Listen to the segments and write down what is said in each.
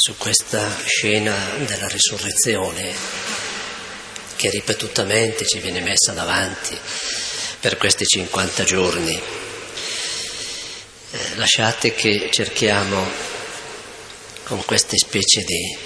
su questa scena della risurrezione che ripetutamente ci viene messa davanti per questi 50 giorni. Lasciate che cerchiamo con queste specie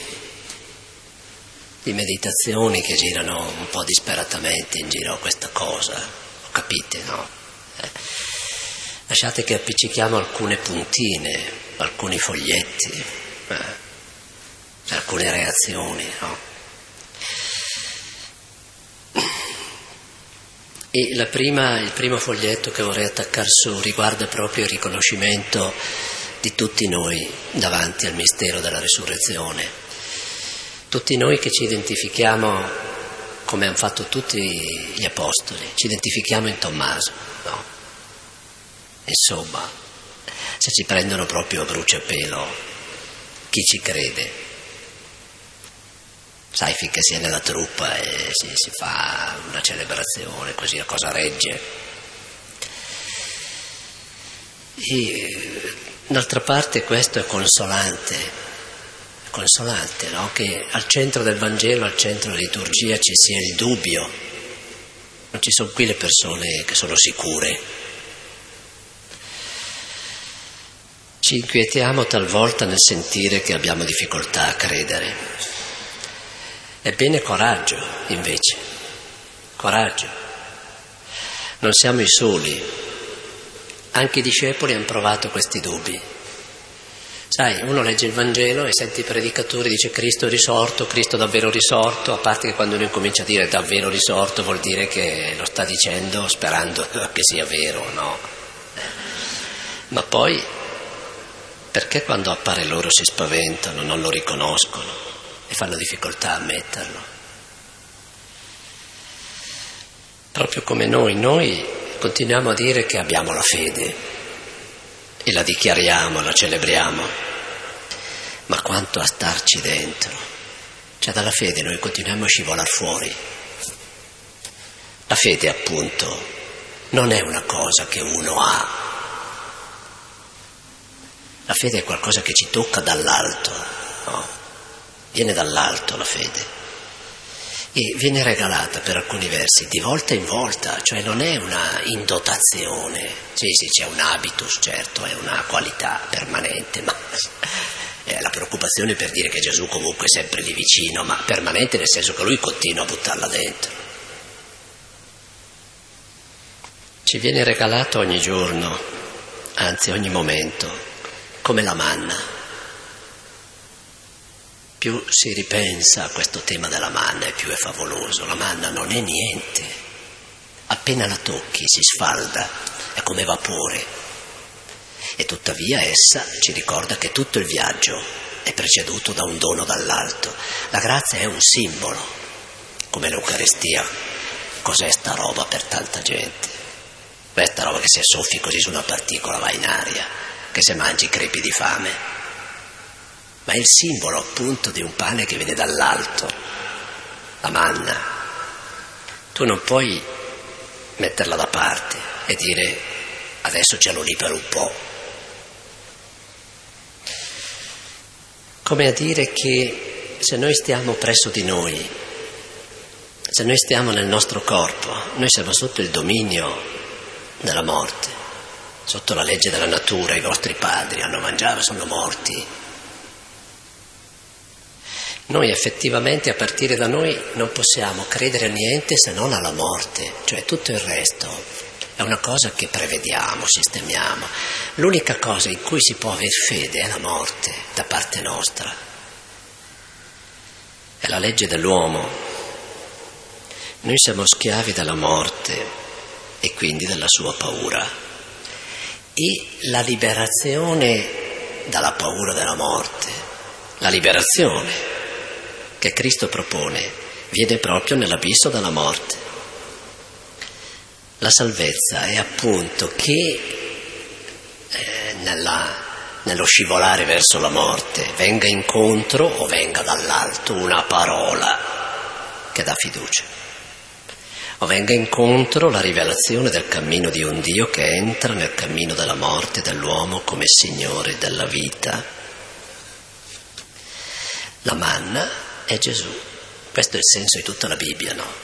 di meditazioni che girano un po' disperatamente in giro a questa cosa, lo capite, no? Lasciate che appiccichiamo alcune puntine, alcuni foglietti, alcune reazioni, no? E il primo foglietto che vorrei attaccare su riguarda proprio il riconoscimento di tutti noi davanti al mistero della risurrezione. Tutti noi che ci identifichiamo, come hanno fatto tutti gli apostoli, ci identifichiamo in Tommaso, no? Insomma, se ci prendono proprio a bruciapelo, chi ci crede? Sai, finché si è nella truppa e si fa una celebrazione, così la cosa regge. E d'altra parte questo è consolante, no? Che al centro del Vangelo, al centro della liturgia ci sia il dubbio. Non ci sono qui le persone che sono sicure. Ci inquietiamo talvolta nel sentire che abbiamo difficoltà a credere. Ebbene, coraggio, invece, coraggio. Non siamo i soli. Anche i discepoli hanno provato questi dubbi. Sai, uno legge il Vangelo e sente i predicatori, dice Cristo è risorto, Cristo davvero risorto, a parte che quando uno incomincia a dire davvero risorto vuol dire che lo sta dicendo sperando che sia vero, no? Ma poi, perché quando appare loro si spaventano, non lo riconoscono e fanno difficoltà a ammetterlo? Proprio come noi continuiamo a dire che abbiamo la fede e la dichiariamo, la celebriamo, ma quanto a starci dentro? Cioè dalla fede noi continuiamo a scivolare fuori. La fede, appunto, non è una cosa che uno ha. La fede è qualcosa che ci tocca dall'alto, no? Viene dall'alto la fede e viene regalata per alcuni versi di volta in volta, cioè non è una indotazione. Sì, c'è un habitus, certo, è una qualità permanente, ma è la preoccupazione per dire che Gesù comunque è sempre lì vicino, ma permanente nel senso che lui continua a buttarla dentro. Ci viene regalato ogni giorno, anzi ogni momento, come la manna. Più si ripensa a questo tema della manna e più è favoloso. La manna non è niente, appena la tocchi si sfalda, è come vapore, e tuttavia essa ci ricorda che tutto il viaggio è preceduto da un dono dall'alto. La grazia è un simbolo, come l'Eucaristia. Cos'è sta roba per tanta gente? Questa roba che se soffi così su una particola va in aria, che se mangi crepi di fame. Ma è il simbolo appunto di un pane che viene dall'alto, la manna. Tu non puoi metterla da parte e dire adesso ce l'ho lì per un po'. Come a dire che se noi stiamo presso di noi, se noi stiamo nel nostro corpo, noi siamo sotto il dominio della morte, sotto la legge della natura. I vostri padri hanno mangiato, sono morti. Noi effettivamente a partire da noi non possiamo credere a niente se non alla morte, cioè tutto il resto è una cosa che prevediamo, sistemiamo. L'unica cosa in cui si può aver fede è la morte da parte nostra. È la legge dell'uomo. Noi siamo schiavi della morte e quindi della sua paura. E la liberazione dalla paura della morte, la liberazione che Cristo propone, viene proprio nell'abisso della morte. La salvezza è appunto che nello scivolare verso la morte venga incontro o venga dall'alto una parola che dà fiducia, o venga incontro la rivelazione del cammino di un Dio che entra nel cammino della morte dell'uomo come Signore della vita. La manna è Gesù. Questo è il senso di tutta la Bibbia, no?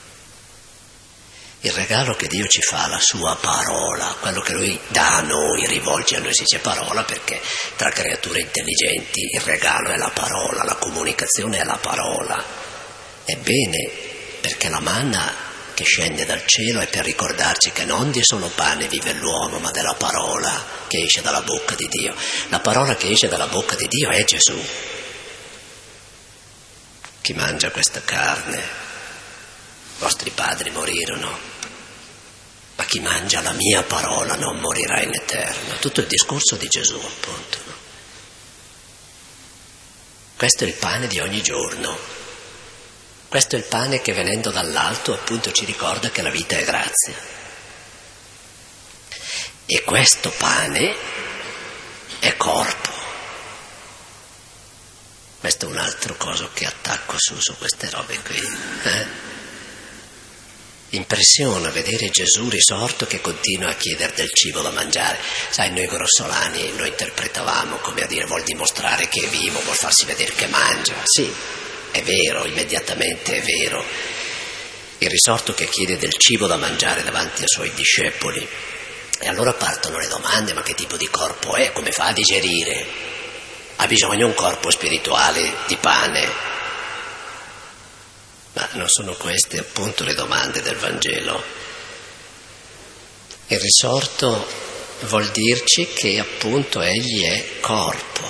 Il regalo che Dio ci fa, la sua parola, quello che Lui dà a noi, rivolge a noi, si dice parola perché tra creature intelligenti il regalo è la parola, la comunicazione è la parola. Ebbene, perché la manna che scende dal cielo è per ricordarci che non di solo pane vive l'uomo, ma della parola che esce dalla bocca di Dio. La parola che esce dalla bocca di Dio è Gesù. Chi mangia questa carne, i vostri padri morirono, ma chi mangia la mia parola non morirà in eterno. Tutto il discorso di Gesù, appunto. No? Questo è il pane di ogni giorno. Questo è il pane che venendo dall'alto, appunto, ci ricorda che la vita è grazia. E questo pane è corpo. Questo è un altro coso che attacco su queste robe qui. Impressiona vedere Gesù risorto che continua a chiedere del cibo da mangiare. Sai, noi grossolani lo interpretavamo come a dire vuol dimostrare che è vivo, vuol farsi vedere che mangia. Sì, è vero, immediatamente è vero. Il risorto che chiede del cibo da mangiare davanti ai suoi discepoli. E allora partono le domande: ma che tipo di corpo è? Come fa a digerire? Ha bisogno un corpo spirituale di pane. Ma non sono queste appunto le domande del Vangelo. Il risorto vuol dirci che appunto egli è corpo.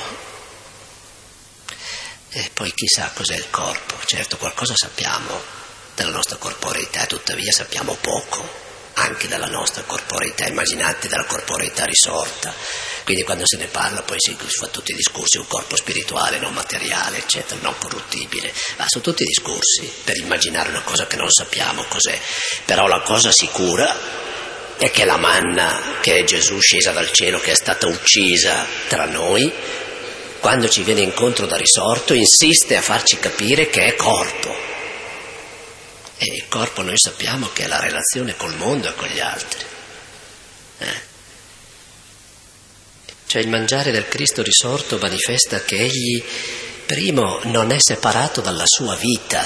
E poi chissà cos'è il corpo. Certo, qualcosa sappiamo della nostra corporeità, tuttavia sappiamo poco anche della nostra corporeità. Immaginate della corporeità risorta. Quindi quando se ne parla poi si fa tutti i discorsi, un corpo spirituale, non materiale, eccetera, non corruttibile. Ma sono tutti discorsi per immaginare una cosa che non sappiamo cos'è. Però la cosa sicura è che la manna, che è Gesù scesa dal cielo, che è stata uccisa tra noi, quando ci viene incontro da risorto, insiste a farci capire che è corpo. E il corpo noi sappiamo che è la relazione col mondo e con gli altri. Cioè il mangiare del Cristo risorto manifesta che egli, primo, non è separato dalla sua vita,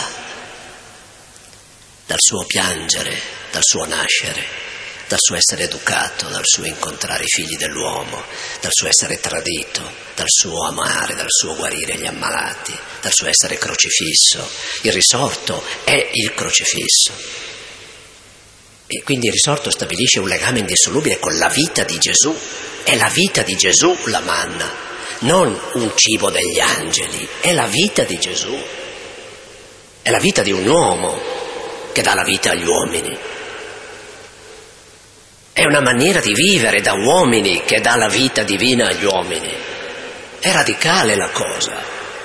dal suo piangere, dal suo nascere, dal suo essere educato, dal suo incontrare i figli dell'uomo, dal suo essere tradito, dal suo amare, dal suo guarire gli ammalati, dal suo essere crocifisso. Il risorto è il crocifisso. E quindi il risorto stabilisce un legame indissolubile con la vita di Gesù. È la vita di Gesù la manna, non un cibo degli angeli, è la vita di Gesù. È la vita di un uomo che dà la vita agli uomini. È una maniera di vivere da uomini che dà la vita divina agli uomini. È radicale la cosa.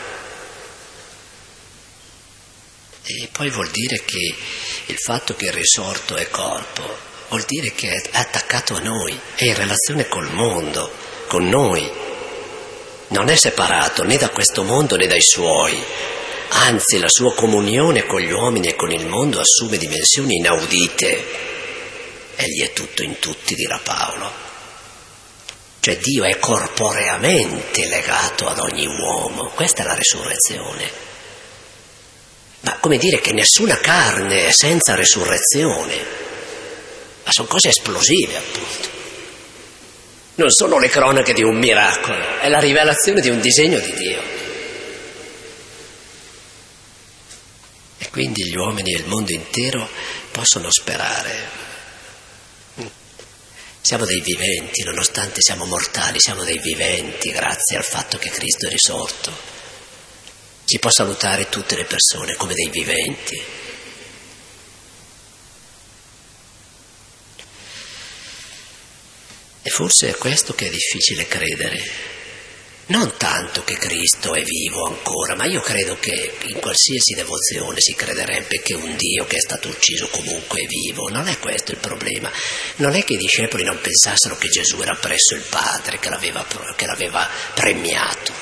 E poi vuol dire che il fatto che il risorto è corpo vuol dire che è attaccato a noi, è in relazione col mondo, con noi. Non è separato né da questo mondo né dai suoi. Anzi, la sua comunione con gli uomini e con il mondo assume dimensioni inaudite. Egli è tutto in tutti, dirà Paolo. Cioè Dio è corporeamente legato ad ogni uomo. Questa è la resurrezione. Ma come dire che nessuna carne è senza resurrezione. Ma sono cose esplosive, appunto. Non sono le cronache di un miracolo, è la rivelazione di un disegno di Dio. E quindi gli uomini e il mondo intero possono sperare. Siamo dei viventi, nonostante siamo mortali, siamo dei viventi grazie al fatto che Cristo è risorto. Si può salutare tutte le persone come dei viventi. E forse è questo che è difficile credere. Non tanto che Cristo è vivo ancora, ma io credo che in qualsiasi devozione si crederebbe che un Dio che è stato ucciso comunque è vivo. Non è questo il problema. Non è che i discepoli non pensassero che Gesù era presso il Padre, che l'aveva premiato.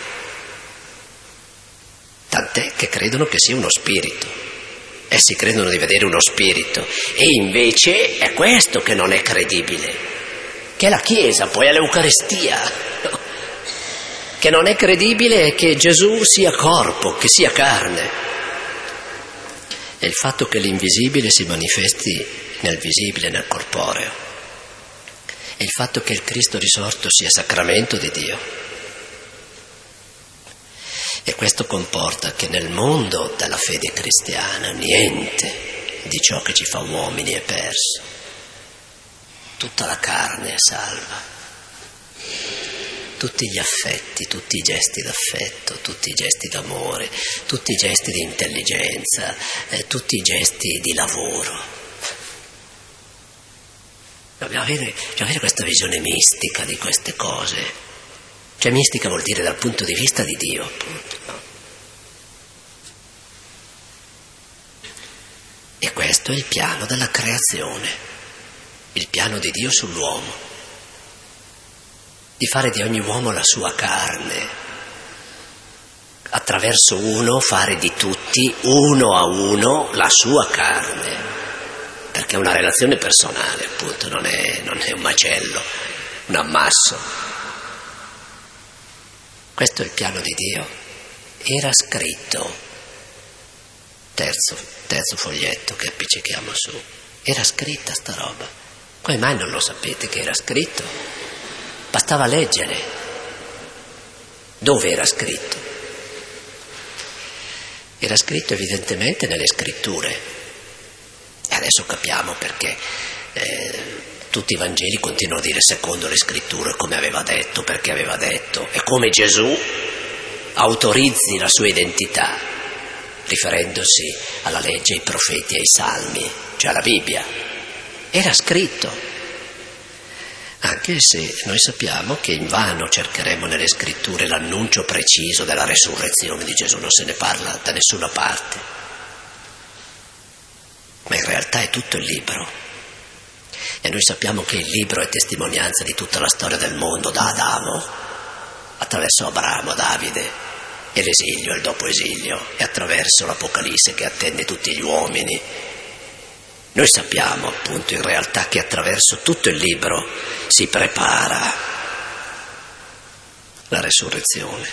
Tant'è che credono che sia uno spirito. Essi credono di vedere uno spirito. E invece è questo che non è credibile. Che è la Chiesa, poi è l'Eucaristia. che non è credibile è che Gesù sia corpo, che sia carne. È il fatto che l'invisibile si manifesti nel visibile, nel corporeo. È il fatto che il Cristo risorto sia sacramento di Dio. E questo comporta che nel mondo della fede cristiana niente di ciò che ci fa uomini è perso. Tutta la carne è salva. Tutti gli affetti, tutti i gesti d'affetto, tutti i gesti d'amore, tutti i gesti di intelligenza, tutti i gesti di lavoro. Dobbiamo avere questa visione mistica di queste cose. Cioè mistica vuol dire dal punto di vista di Dio, appunto. No? E questo è il piano della creazione, il piano di Dio sull'uomo. Di fare di ogni uomo la sua carne, attraverso uno fare di tutti, uno a uno, la sua carne, perché è una relazione personale, appunto, non è un macello, un ammasso. Questo è il piano di Dio. Era scritto, terzo foglietto che appiccichiamo su, era scritta sta roba. Come mai non lo sapete che era scritto? Bastava leggere. Dove era scritto? Era scritto evidentemente nelle scritture. E adesso capiamo perché tutti i Vangeli continuano a dire secondo le scritture, come aveva detto, perché aveva detto, e come Gesù autorizzi la sua identità, riferendosi alla legge, ai profeti, ai salmi, cioè alla Bibbia. Era scritto. Anche se noi sappiamo che invano cercheremo nelle scritture l'annuncio preciso della resurrezione di Gesù, non se ne parla da nessuna parte, ma in realtà è tutto il libro. E noi sappiamo che il libro è testimonianza di tutta la storia del mondo, da Adamo, attraverso Abramo, Davide, e l'esilio, il dopo esilio, e attraverso l'Apocalisse che attende tutti gli uomini. Noi sappiamo appunto in realtà che attraverso tutto il libro si prepara la resurrezione.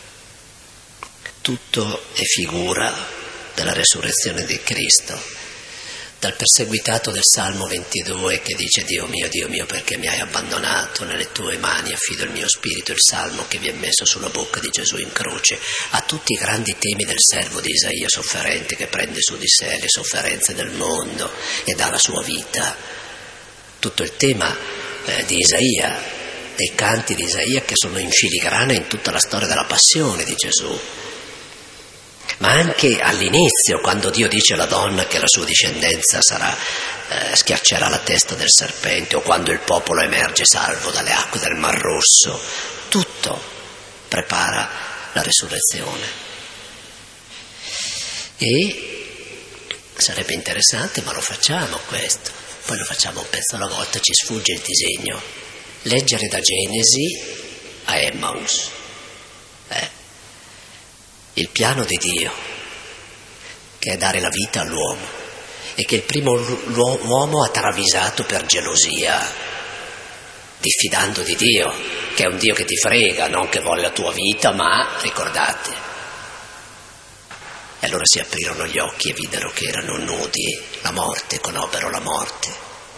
Tutto è figura della resurrezione di Cristo. Dal perseguitato del Salmo 22 che dice Dio mio, perché mi hai abbandonato, nelle tue mani affido il mio spirito, il Salmo che vi è messo sulla bocca di Gesù in croce, a tutti i grandi temi del servo di Isaia sofferente che prende su di sé le sofferenze del mondo e dà la sua vita. Tutto il tema di Isaia, dei canti di Isaia che sono in filigrana in tutta la storia della passione di Gesù. Ma anche all'inizio, quando Dio dice alla donna che la sua discendenza schiaccerà la testa del serpente, o quando il popolo emerge salvo dalle acque del Mar Rosso, tutto prepara la resurrezione. E sarebbe interessante, ma lo facciamo questo, poi lo facciamo un pezzo alla volta, ci sfugge il disegno, leggere da Genesi a Emmaus. Il piano di Dio, che è dare la vita all'uomo, e che il primo uomo ha travisato per gelosia, diffidando di Dio, che è un Dio che ti frega, non che vuole la tua vita, ma, ricordate. E allora si aprirono gli occhi e videro che erano nudi, la morte, conobbero la morte.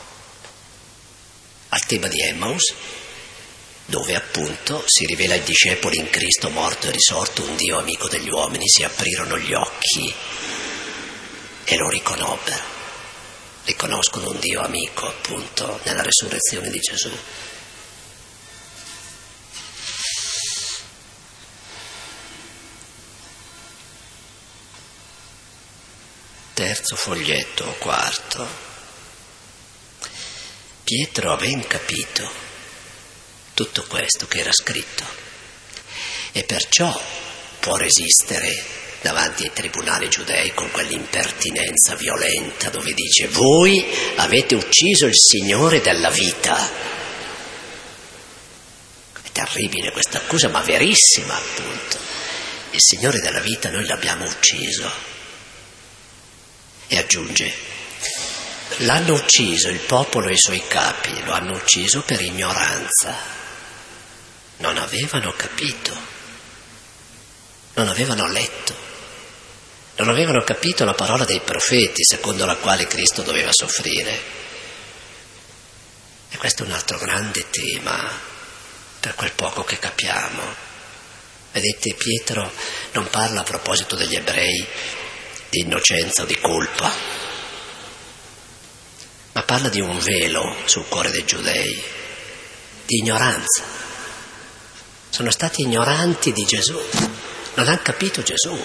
Al tema di Emmaus, dove appunto si rivela ai discepoli in Cristo morto e risorto, un Dio amico degli uomini, si aprirono gli occhi e lo riconobbero. Riconoscono un Dio amico appunto nella resurrezione di Gesù. Terzo foglietto o quarto. Pietro aveva capito tutto questo che era scritto e perciò può resistere davanti ai tribunali giudei con quell'impertinenza violenta dove dice: voi avete ucciso il Signore della vita. È terribile questa accusa, ma verissima appunto. Il Signore della vita noi l'abbiamo ucciso. E aggiunge: l'hanno ucciso il popolo e i suoi capi, lo hanno ucciso per ignoranza. non avevano capito, non avevano letto, non avevano capito la parola dei profeti secondo la quale Cristo doveva soffrire. E questo è un altro grande tema per quel poco che capiamo. Vedete, Pietro non parla a proposito degli ebrei di innocenza o di colpa, ma parla di un velo sul cuore dei giudei, di ignoranza. Sono stati ignoranti di Gesù, non hanno capito Gesù.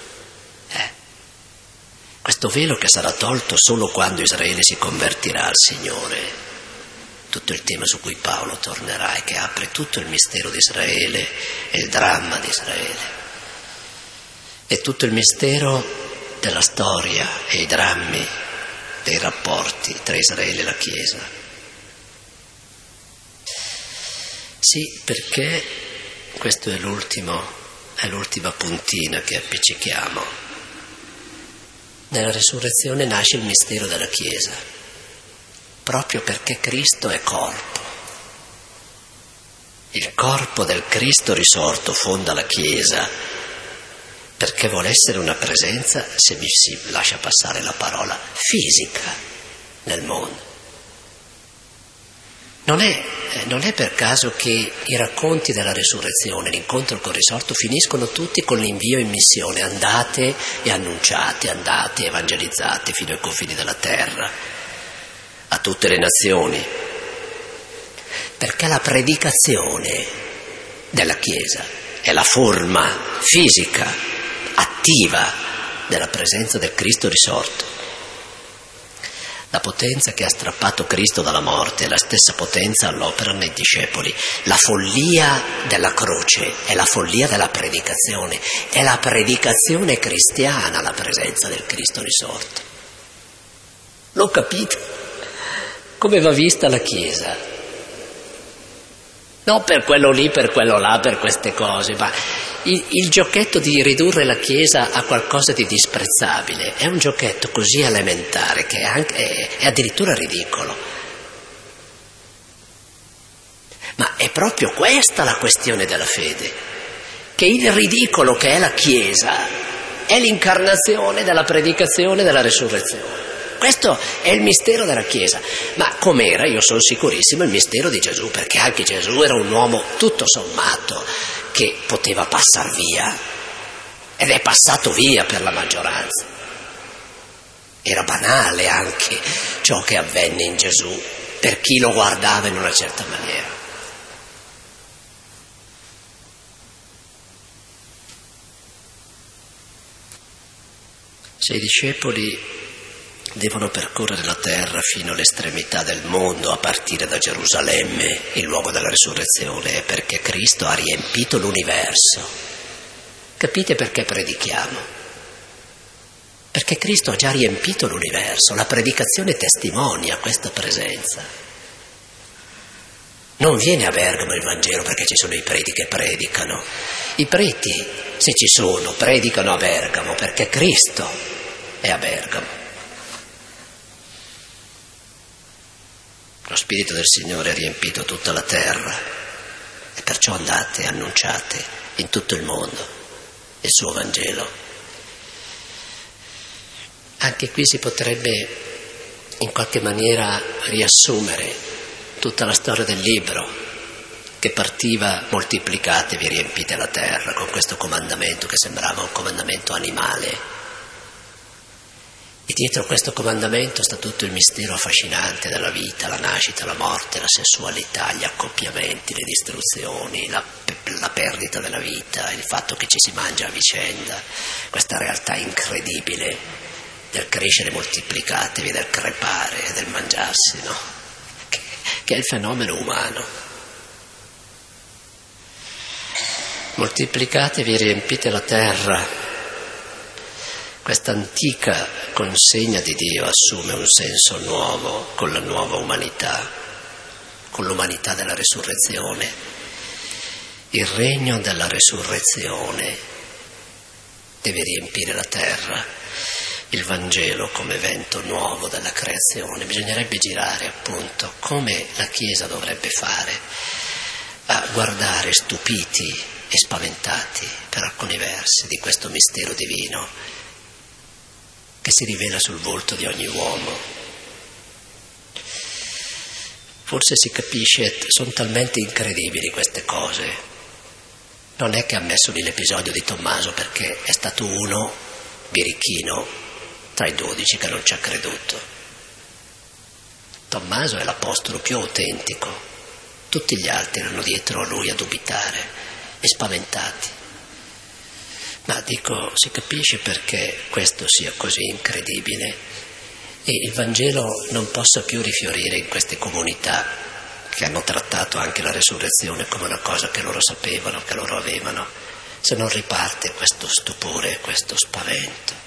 Questo velo che sarà tolto solo quando Israele si convertirà al Signore. Tutto il tema su cui Paolo tornerà e che apre tutto il mistero di Israele e il dramma di Israele. E tutto il mistero della storia e i drammi dei rapporti tra Israele e la Chiesa. Sì, perché questo è l'ultima puntina che appiccichiamo. Nella resurrezione nasce il mistero della Chiesa, proprio perché Cristo è corpo. Il corpo del Cristo risorto fonda la Chiesa, perché vuole essere una presenza, se mi si lascia passare la parola, fisica nel mondo. Non è per caso che i racconti della resurrezione, l'incontro col risorto, finiscono tutti con l'invio in missione: andate e annunciate, andate e evangelizzate fino ai confini della terra, a tutte le nazioni. Perché la predicazione della Chiesa è la forma fisica, attiva della presenza del Cristo risorto. La potenza che ha strappato Cristo dalla morte è la stessa potenza all'opera nei discepoli. La follia della croce è la follia della predicazione. È la predicazione cristiana la presenza del Cristo risorto. L'ho capito? Come va vista la Chiesa? Non per quello lì, per quello là, per queste cose, ma il giochetto di ridurre la Chiesa a qualcosa di disprezzabile è un giochetto così elementare che è addirittura ridicolo. Ma è proprio questa la questione della fede, che il ridicolo che è la Chiesa è l'incarnazione della predicazione della resurrezione. Questo è il mistero della Chiesa, ma com'era, io sono sicurissimo, il mistero di Gesù, perché anche Gesù era un uomo tutto sommato che poteva passar via, ed è passato via per la maggioranza. Era banale anche ciò che avvenne in Gesù per chi lo guardava in una certa maniera. Se i discepoli devono percorrere la terra fino all'estremità del mondo, a partire da Gerusalemme, il luogo della resurrezione, è perché Cristo ha riempito l'universo. Capite perché predichiamo? Perché Cristo ha già riempito l'universo, la predicazione testimonia questa presenza. Non viene a Bergamo il Vangelo perché ci sono i preti che predicano. I preti, se ci sono, predicano a Bergamo perché Cristo è a Bergamo. Lo Spirito del Signore ha riempito tutta la terra e perciò andate e annunciate in tutto il mondo il suo Vangelo. Anche qui si potrebbe in qualche maniera riassumere tutta la storia del libro, che partiva: moltiplicatevi, riempite la terra, con questo comandamento che sembrava un comandamento animale. E dietro questo comandamento sta tutto il mistero affascinante della vita, la nascita, la morte, la sessualità, gli accoppiamenti, le distruzioni, la perdita della vita, il fatto che ci si mangia a vicenda, questa realtà incredibile del crescere, moltiplicatevi, del crepare, del mangiarsi, no? Che è il fenomeno umano. Moltiplicatevi, riempite la terra. Questa antica consegna di Dio assume un senso nuovo con la nuova umanità, con l'umanità della resurrezione. Il regno della resurrezione deve riempire la terra, il Vangelo come vento nuovo della creazione. Bisognerebbe girare appunto come la Chiesa dovrebbe fare. a guardare stupiti e spaventati per alcuni versi di questo mistero divino che si rivela sul volto di ogni uomo. Forse si capisce, sono talmente incredibili queste cose. Non è che ha messo lì l'episodio di Tommaso perché è stato uno, birichino, tra i 12 che non ci ha creduto. Tommaso è l'apostolo più autentico, tutti gli altri erano dietro a lui a dubitare e spaventati. Ma dico, si capisce perché questo sia così incredibile e il Vangelo non possa più rifiorire in queste comunità che hanno trattato anche la resurrezione come una cosa che loro sapevano, che loro avevano, se non riparte questo stupore, questo spavento.